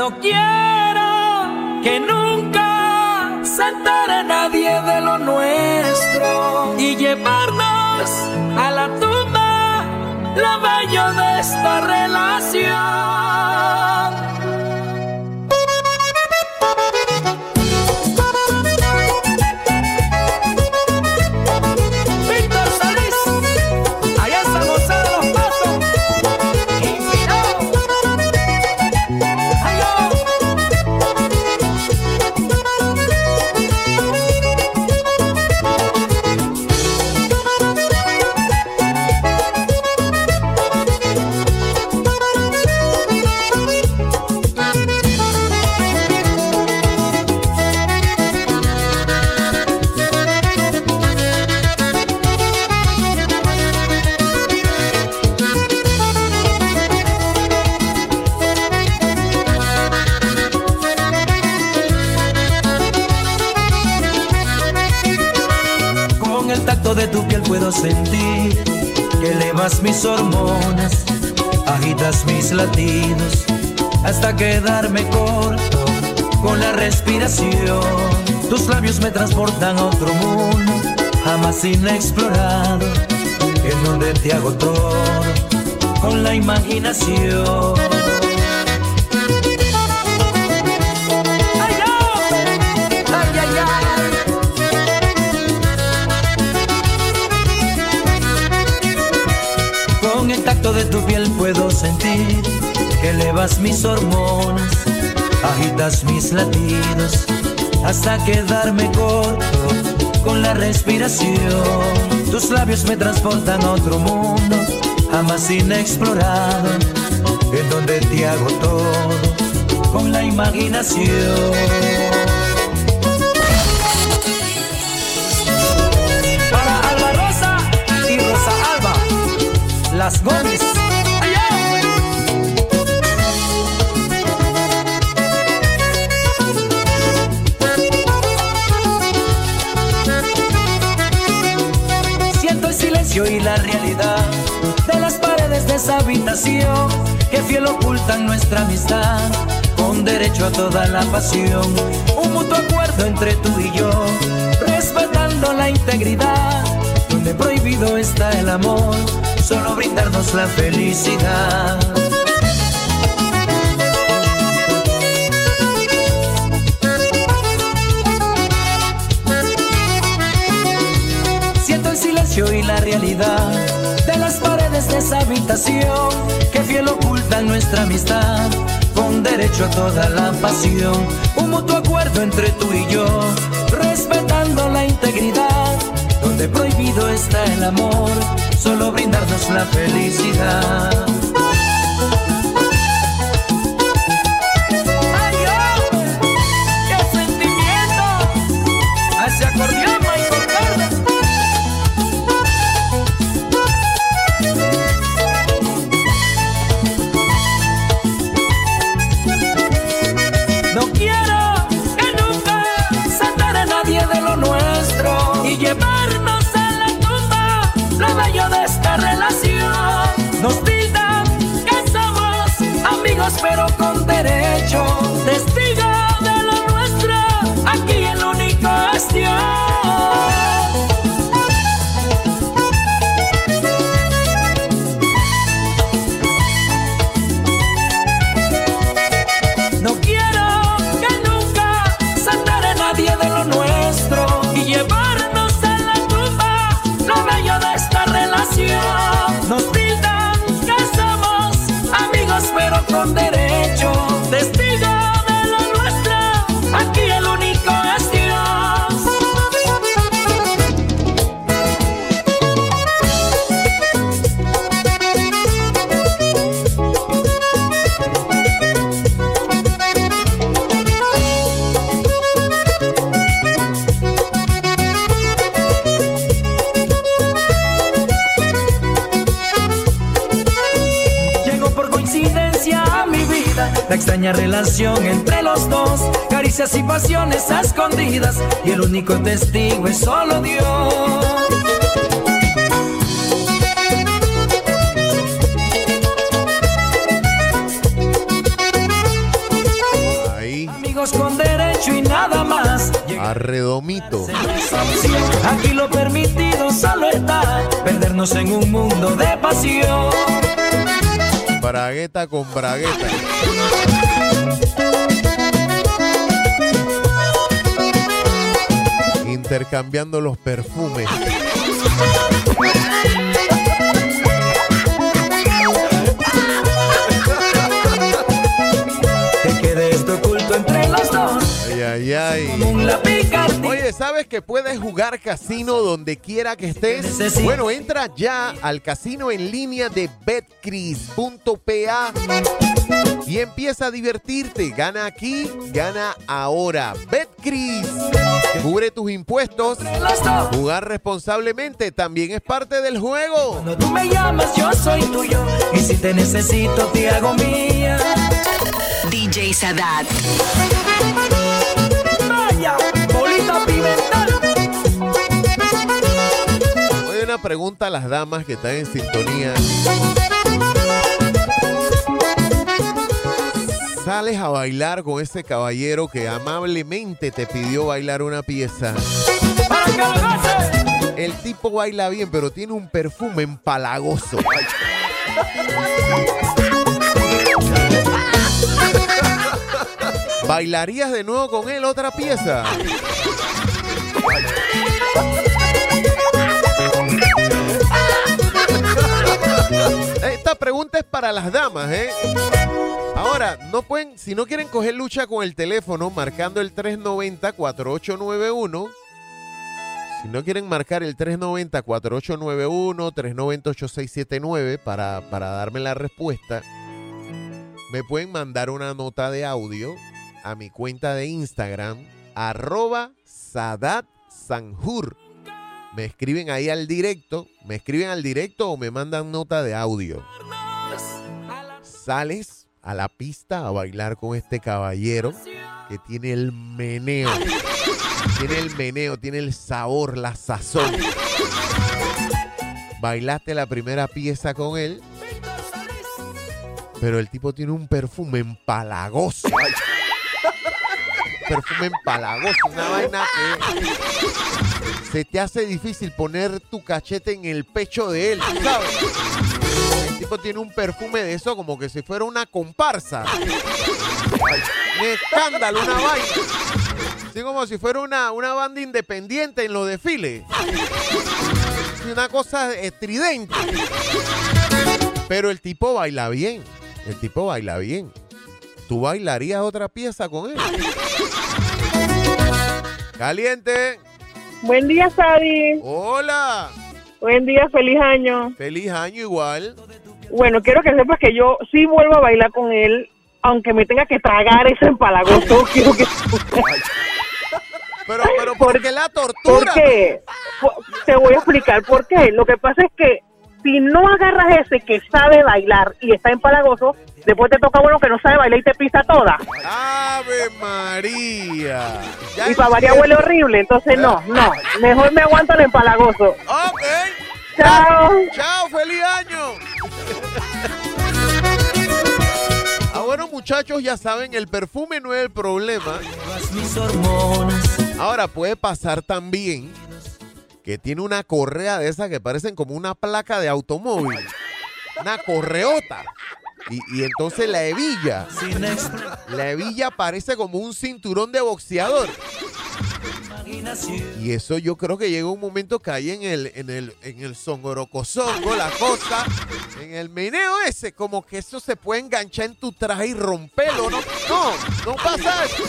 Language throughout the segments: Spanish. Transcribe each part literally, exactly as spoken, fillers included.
No quiero que nunca se entere nadie de lo nuestro y llevarnos a la tumba lo bello de esta relación. De tu piel puedo sentir que elevas mis hormonas, agitas mis latidos hasta quedarme corto con la respiración. Tus labios me transportan a otro mundo jamás inexplorado, en donde te hago todo con la imaginación. De tu piel puedo sentir que elevas mis hormonas, agitas mis latidos hasta quedarme corto con la respiración. Tus labios me transportan a otro mundo jamás inexplorado, en donde te hago todo con la imaginación. Para Alba Rosa y Rosa Alba, Las Gómez. Siento el silencio y la realidad de las paredes de esa habitación que fiel ocultan nuestra amistad, con derecho a toda la pasión. Un mutuo acuerdo entre tú y yo, respetando la integridad, donde prohibido está el amor, solo brindarnos la felicidad. Siento el silencio y la realidad de las paredes de esa habitación que fiel ocultan nuestra amistad, con derecho a toda la pasión. Un mutuo acuerdo entre tú y yo, respetando la integridad, donde prohibido está el amor, solo brindarnos la felicidad. ¡Ay, oh! ¡Qué sentimiento! ¡Hacia acordeón, Michael Carter! No quiero que nunca se entere nadie de lo nuestro y llevarnos a la tumba lo bello de esta relación. Nos tildan que somos amigos pero con derecho, testigo de lo nuestro, aquí el único es Dios. No quiero que nunca se entere nadie de lo nuestro y llevarnos a la tumba lo bello de esta relación. Nos tildan que somos amigos pero con derecho, testigo de lo nuestro, aquí el único es Dios. La extraña relación entre los dos, caricias y pasiones a escondidas, y el único testigo es solo Dios. derecho y nada más. Arredomito. Aquí lo permitido solo está perdernos en un mundo de pasión. Bragueta con bragueta. Intercambiando los perfumes. Que quede esto oculto entre los dos. Ay, ay, ay. Oye, ¿sabes que puedes jugar casino donde quiera que estés? Bueno, entra ya al casino en línea de betcris punto pa y empieza a divertirte. Gana aquí, gana ahora. Betcris. Cubre tus impuestos. Jugar responsablemente también es parte del juego. Cuando tú me llamas, yo soy tuyo. Y si te necesito, te hago mía. D J Sadat. Vaya, bolita pimental. Hoy una pregunta a las damas que están en sintonía. Sales a bailar con ese caballero que amablemente te pidió bailar una pieza. Para que lo goce. El tipo baila bien, pero tiene un perfume empalagoso. ¿Bailarías de nuevo con él otra pieza? Esta pregunta es para las damas, ¿eh? Ahora, no pueden, si no quieren coger lucha con el teléfono, marcando el tres nueve cero, cuatro ocho nueve uno. Si no quieren marcar el tres nueve cero, cuatro ocho nueve uno, tres nueve cero, ocho seis siete nueve para, para darme la respuesta, me pueden mandar una nota de audio a mi cuenta de Instagram, arroba Sadat Sanjur. Me escriben ahí al directo, me escriben al directo o me mandan nota de audio. Sales a la pista a bailar con este caballero que tiene el meneo. Tiene el meneo, tiene el sabor, la sazón. Bailaste la primera pieza con él, pero el tipo tiene un perfume empalagoso. Perfume empalagoso, una vaina que se te hace difícil poner tu cachete en el pecho de él, ¿sabes? El tipo tiene un perfume de eso como que si fuera una comparsa. Un escándalo, una vaina. Así como si fuera una, una banda independiente en los desfiles. Una cosa estridente. Pero el tipo baila bien. El tipo baila bien. ¿Tú bailarías otra pieza con él? Caliente. Buen día, Sadi. Hola. Buen día, feliz año. Feliz año igual. Bueno, quiero que sepas que yo sí vuelvo a bailar con él, aunque me tenga que tragar ese empalagoso. Quiero que... Pero, pero, ¿por qué la tortura? ¿Por qué? Te voy a explicar por qué. Lo que pasa es que si no agarras ese que sabe bailar y está empalagoso, después te toca uno que no sabe bailar y te pisa toda. ¡Ave María! Ya y para variar huele horrible, entonces no, no. Mejor me aguanto el empalagoso. Ok. Chao. Chao, feliz año. Ah, bueno, muchachos, ya saben, el perfume no es el problema. Ahora, puede pasar también que tiene una correa de esas que parecen como una placa de automóvil. Una correota. Y, y entonces la hebilla. La hebilla parece como un cinturón de boxeador. Y eso yo creo que llega un momento que hay en el, en el, en el songorocosongo, la cosa, en el meneo ese, como que eso se puede enganchar en tu traje y romperlo. No, no, no pasa eso.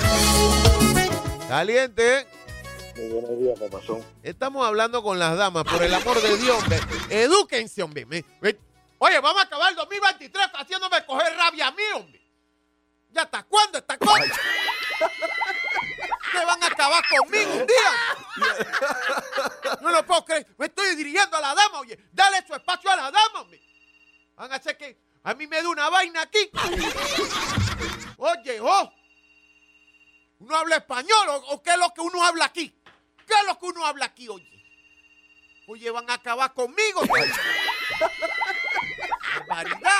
Caliente. Muy buenos días, papazón. Estamos hablando con las damas, por el amor de Dios, hombre. Edúquense, hombre. Me, me, oye, vamos a acabar el dos mil veintitrés haciéndome coger rabia a mí, hombre. ¿Ya hasta cuándo? ¿Hasta cuándo? ¿Qué van a acabar conmigo un día? No lo puedo creer. Me estoy dirigiendo a la dama, oye. Dale su espacio a la dama, hombre. Van a hacer que a mí me dé una vaina aquí. Oye, oh. ¿Uno habla español o, o qué es lo que uno habla aquí? ¿Qué es lo que uno habla aquí, oye? Oye, van a acabar conmigo.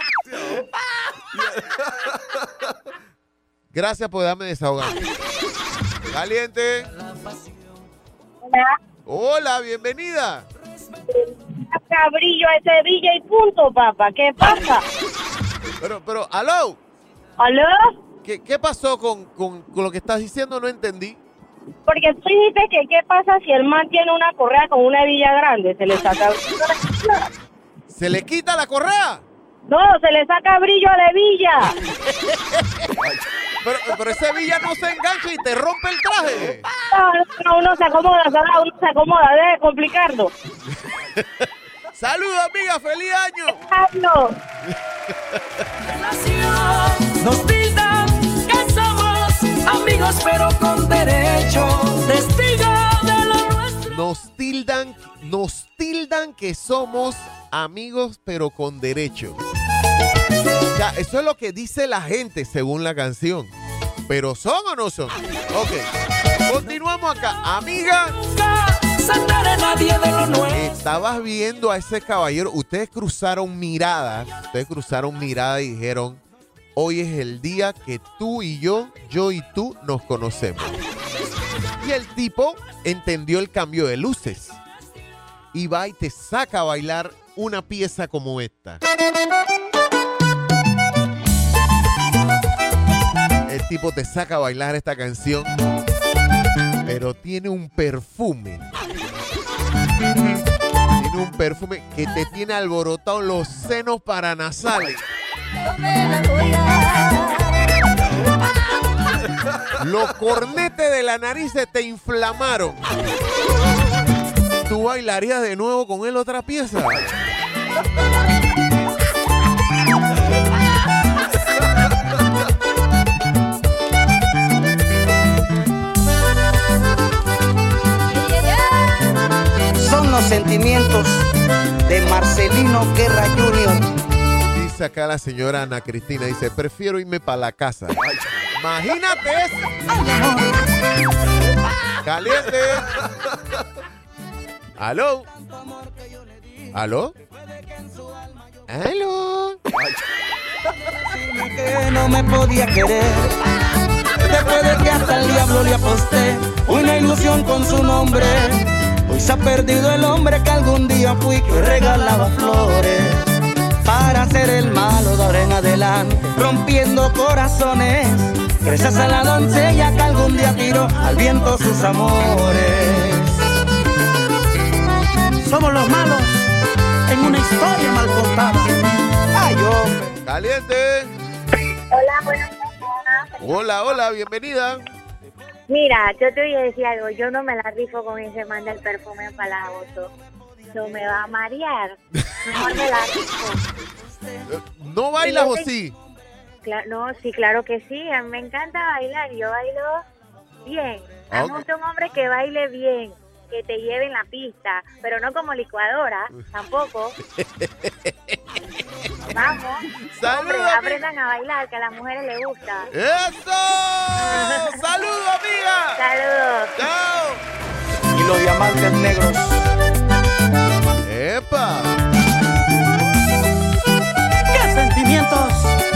Barbaridad. Gracias por darme desahogar. Caliente. Hola. Hola, bienvenida. Cabrillo a Sevilla y punto, papá. ¿Qué pasa? Pero, pero, aló. ¿Aló? ¿Qué, qué pasó con, con, con lo que estás diciendo? No entendí. Porque tú dijiste que qué pasa si el man tiene una correa con una hebilla grande. ¿Se le saca brillo a la correa? ¿Se le quita la correa? No, se le saca brillo a la hebilla. Pero, pero esa hebilla no se engancha y te rompe el traje. No, no, uno se acomoda, Sara, uno se acomoda. Debe complicarlo. ¡Salud, amiga! ¡Feliz año! Hazlo. Nos tildan que somos amigos pero con derecho, testigo de lo nuestro. Nos tildan, nos tildan que somos amigos pero con derecho. O sea, eso es lo que dice la gente según la canción. ¿Pero son o no son? Ok. Continuamos acá. Amiga. Nadie de lo nuestro. Estabas viendo a ese caballero. Ustedes cruzaron miradas. Ustedes cruzaron miradas y dijeron: hoy es el día que tú y yo, yo y tú nos conocemos. Y el tipo entendió el cambio de luces. Y va y te saca a bailar una pieza como esta. El tipo te saca a bailar esta canción, pero tiene un perfume. Tiene un perfume que te tiene alborotado los senos paranasales. Los cornetes de la nariz se te inflamaron. ¿Tú bailarías de nuevo con él otra pieza? Son los sentimientos de Marcelino Guerra junior Dice acá la señora Ana Cristina, dice: prefiero irme para la casa. Imagínate eso. Caliente. ¿Aló? ¿Aló? ¿Aló? que no me podía querer. Después de que hasta el diablo le aposté una ilusión con su nombre. Hoy se ha perdido el hombre que algún día fui, que regalaba flores para ser el malo de ahora en adelante, rompiendo corazones. Gracias a la doncella que algún día tiró al viento sus amores. Somos los malos en una historia mal contada. Ay, hombre. Caliente. Hola, buenas tardes. Hola, hola, bienvenida. Mira, yo te voy a decir algo. Yo no me la rifo con ese man del perfume empalagoso. No me va a marear. Mejor me la rifo. ¿No bailas o sí? Cla- no, sí, claro que sí. A mí me encanta bailar. Yo bailo bien. A mí me gusta un hombre que baile bien, que te lleve en la pista, pero no como licuadora, tampoco. Vamos. ¡Saludos! Hombre, aprendan a bailar, que a las mujeres les gusta. ¡Eso! ¡Saludos, amiga! Saludos. ¡Chao! Y los diamantes negros. ¡Epa! ¡Qué sentimientos!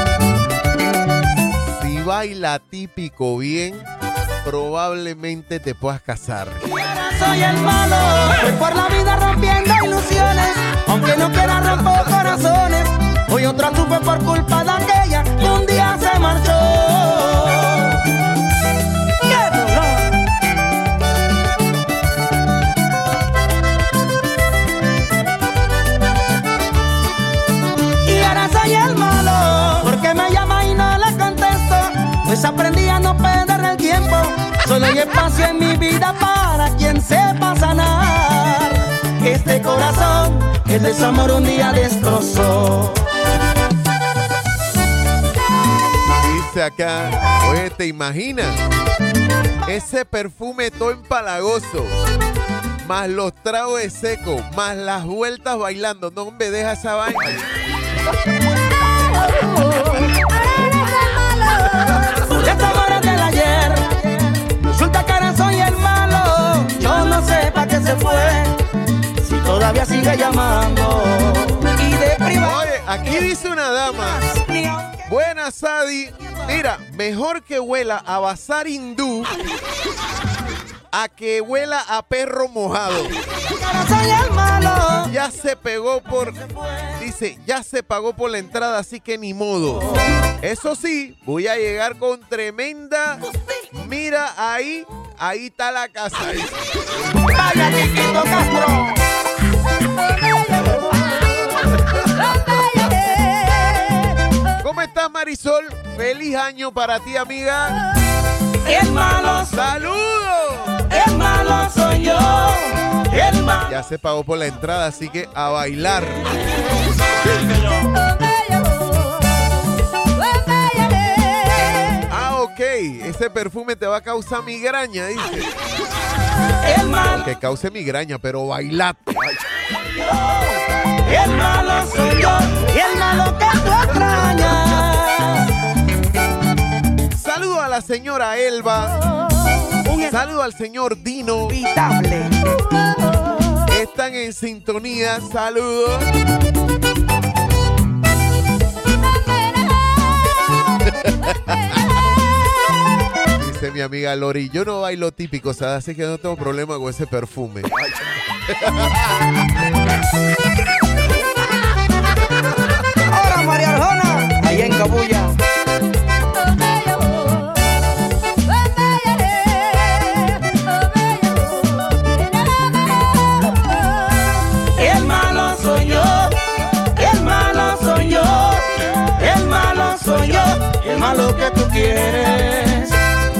Si baila típico bien, probablemente te puedas casar. Soy el malo, voy por la vida rompiendo ilusiones, aunque no quiera romper corazones. Hoy otra supe por culpa de aquella que un día se marchó. ¡Qué dolor! Y ahora soy el malo, porque me llama y no le contesto. Pues aprendí a no perder el tiempo. Solo hay espacio en mi vida para quien sepa sanar este corazón que el desamor un día destrozó. Dice acá, oye, ¿te imaginas? Ese perfume todo empalagoso, más los tragos de seco, más las vueltas bailando. No, hombre, deja esa vaina. Desamores del ayer, resulta que ahora soy el malo. Yo no sé pa' qué se fue, si todavía sigue llamando. Y de privado. Oye, aquí dice una dama: Buenas, Sadi. Mira, mejor que huela a bazar hindú a que huela a perro mojado. Ya se pegó por... Dice, ya se pagó por la entrada, así que ni modo. Eso sí, voy a llegar con tremenda... Mira, ahí, ahí está la casa. Vaya, Chiquito Castro. ¿Cómo estás, Marisol? Feliz año para ti, amiga. El malo, ¡saludos! El malo soy yo. El malo. Ya se pagó por la entrada, así que a bailar. Ah, ok. Ese perfume te va a causar migraña, dice. El malo. Que cause migraña, pero bailate. El malo soy yo. Y el malo que tú extrañas. Saludo a la señora Elba. Un saludo al señor Dino. Inevitable. Están en sintonía. Saludos. Dice mi amiga Lori, yo no bailo típico, ¿sabes? Así que no tengo problema con ese perfume. Ahora María Arjona, allá en Cabuya. El malo soy yo, el malo soy yo, el malo soy yo, el malo que tú quieres.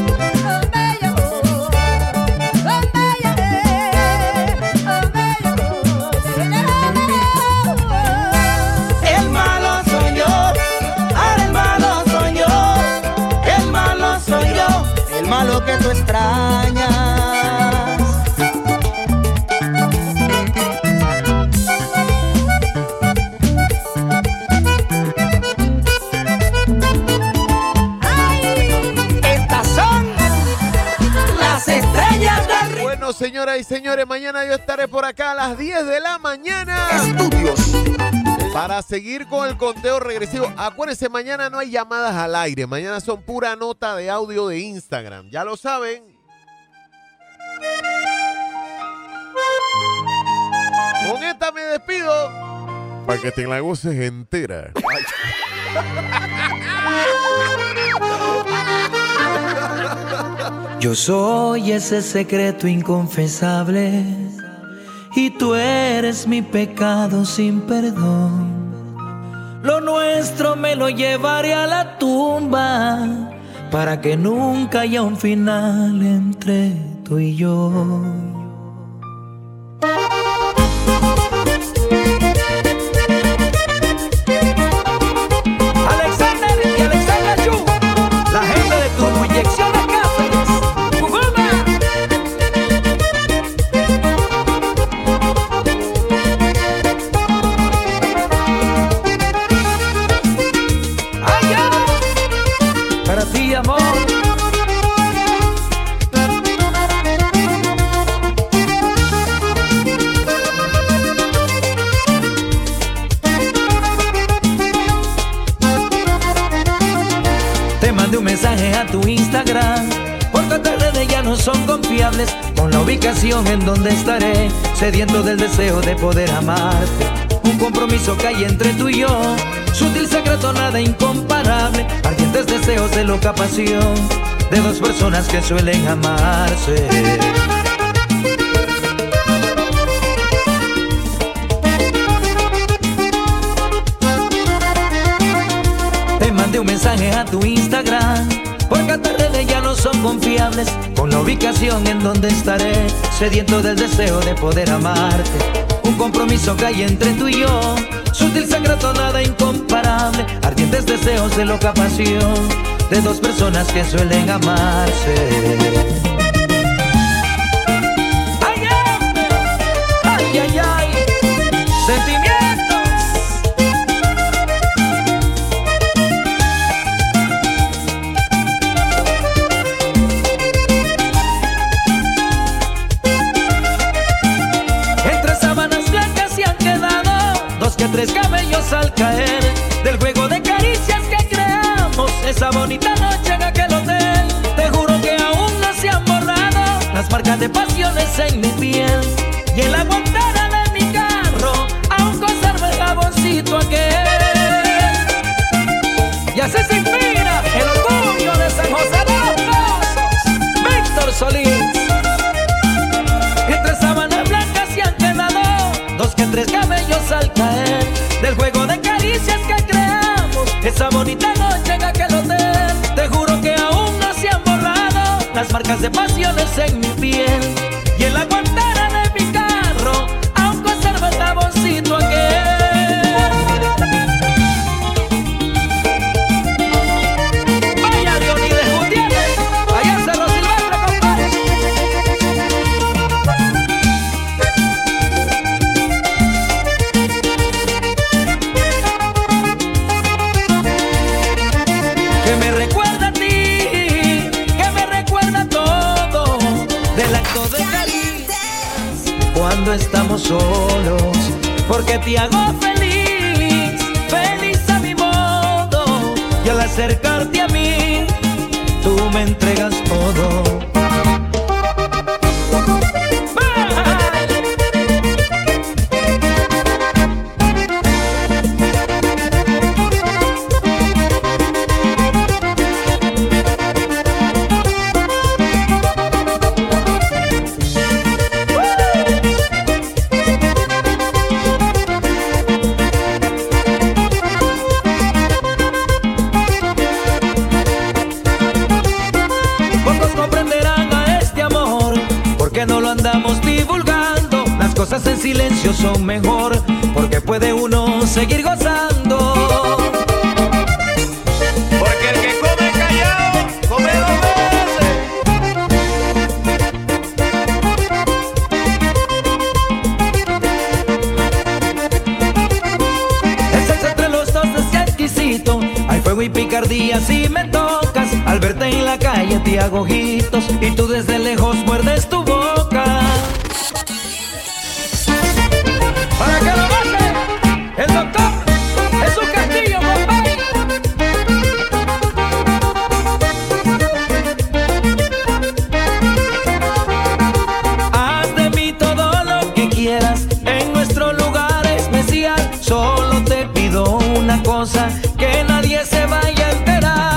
El malo soy yo, ahora el malo soy yo, el malo soy yo, el malo que tú extrañas. Bueno, señoras y señores, mañana yo estaré por acá a las diez de la mañana. Estudios. Para seguir con el conteo regresivo. Acuérdense, mañana no hay llamadas al aire. Mañana son pura nota de audio de Instagram. Ya lo saben. Con esta me despido. Para que te la goces entera. Yo soy ese secreto inconfesable y tú eres mi pecado sin perdón. Lo nuestro me lo llevaré a la tumba para que nunca haya un final entre tú y yo. Alexander y Alexander Yu, la gente de tu inyección. Mensaje a tu Instagram, porque tus redes ya no son confiables. Con la ubicación en donde estaré, sediento del deseo de poder amarte. Un compromiso que hay entre tú y yo, sutil secreto, nada incomparable. Ardientes deseos de loca pasión de dos personas que suelen amarse. Te mandé un mensaje a tu Instagram, porque tus redes ya no son confiables. Con la ubicación en donde estaré, sediento del deseo de poder amarte. Un compromiso que hay entre tú y yo, sutil secreto, nada incomparable. Ardientes deseos de loca pasión de dos personas que suelen amarse. Ay, ay, ay, ay, sentimientos. Que tres cabellos al caer del juego de caricias que crean. Esa bonita noche en aquel hotel, te juro que aún no se han borrado las marcas de pasiones en mi piel. Y en la guantera de mi carro aún conservo el jaboncito aquel. Y así se inspira el orgullo de San José de los Pozos, Víctor Solís. Entre sábanas blancas se han quedado dos que tres cabellos al caer del juego de caricias que creamos esa bonita noche en aquel hotel. Te juro que aún no se han borrado las marcas de pasiones en mi piel. Y en la guantera de mi carro aún conservo el jaboncito aquel. Cuando estamos solos, porque te hago feliz, feliz a mi modo. Y al acercarte a mí, tú me entregas todo. Cosas en silencio son mejor, porque puede uno seguir gozando. Porque el que come callado, come dos veces. El sexo entre los dos es exquisito. Hay fuego y picardía si me tocas. Al verte en la calle te hago ojitos y tú desde lejos muerdes tu boca. Para que lo baje el doctor Jesús Castillo, compadre. Haz de mí todo lo que quieras en nuestro lugar especial. Solo te pido una cosa, que nadie se vaya a enterar.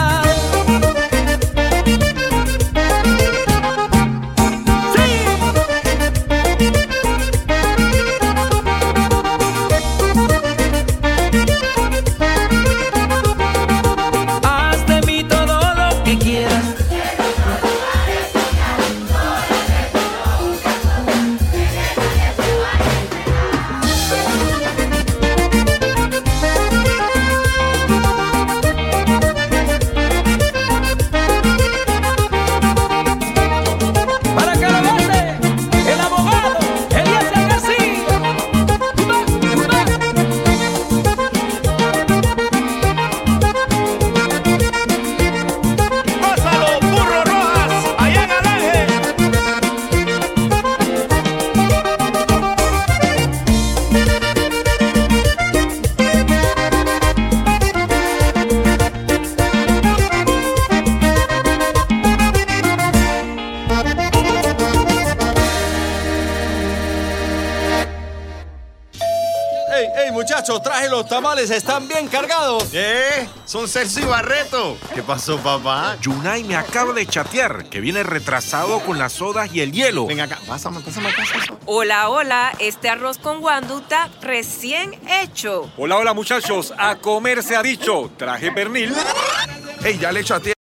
Traje los tamales, están bien cargados. ¿Eh? Son Celso y Barreto. ¿Qué pasó, papá? Yunay me acaba de chatear que viene retrasado con las sodas y el hielo. Venga acá, pásame, pásame, pásame. Hola, hola, este arroz con guanduta recién hecho. Hola, hola, muchachos, a comer se ha dicho. Traje pernil. Ey, ya le chateé